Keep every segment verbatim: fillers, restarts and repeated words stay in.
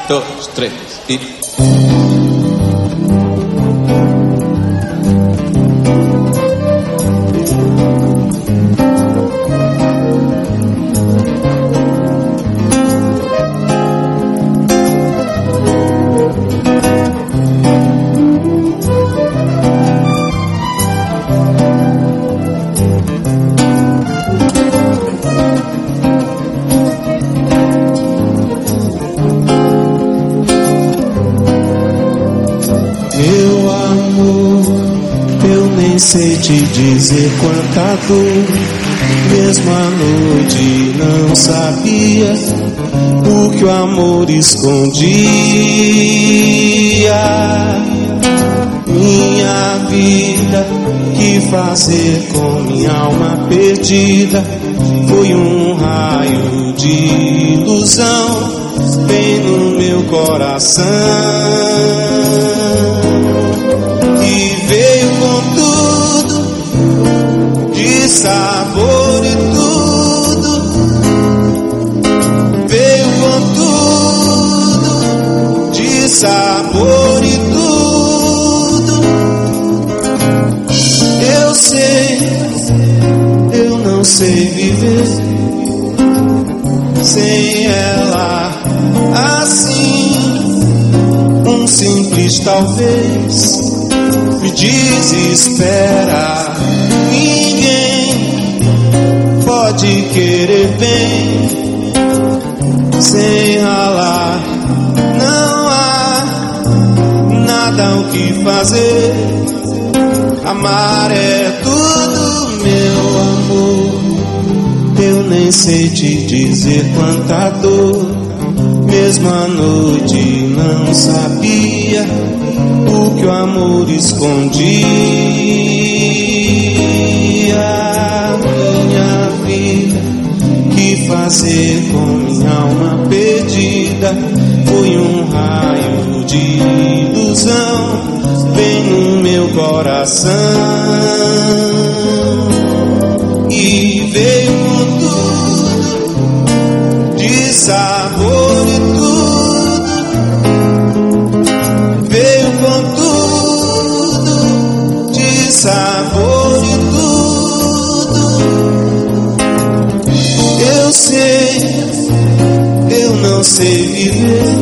dois, três e... Sei te dizer quanta dor, mesmo à noite não sabia o que o amor escondia. Minha vida, que fazer com minha alma perdida? Foi um raio de ilusão bem no meu coração, e veio com tudo, de sabor e tudo, veio com tudo, de sabor e tudo. Eu sei, eu não sei viver sem ela assim. Um simples talvez me desespera. Ninguém pode querer bem sem ralar. Não há nada o que fazer. Amar é tudo, meu amor. Eu nem sei te dizer quanta dor, mesmo à noite não sabia o que o amor escondia. Minha vida, que fazer com minha alma perdida? Foi um raio de ilusão bem no meu coração, e veio com tudo, de sabor e tudo, veio com tudo, de sabor e tudo. Eu sei, eu não sei viver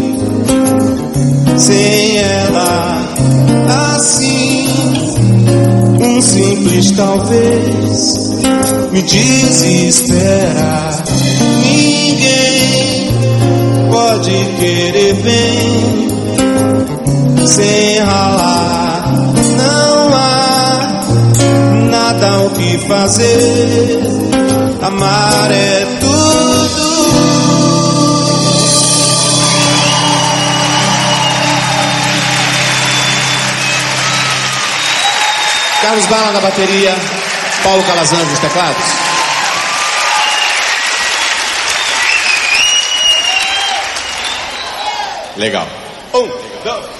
sem ela assim. Um simples talvez me desespera. Ninguém pode querer bem sem ralar. Não há nada o que fazer. Amar é tudo. Carlos Bala na bateria, Paulo Calazans nos teclados. Legal. Um, dois.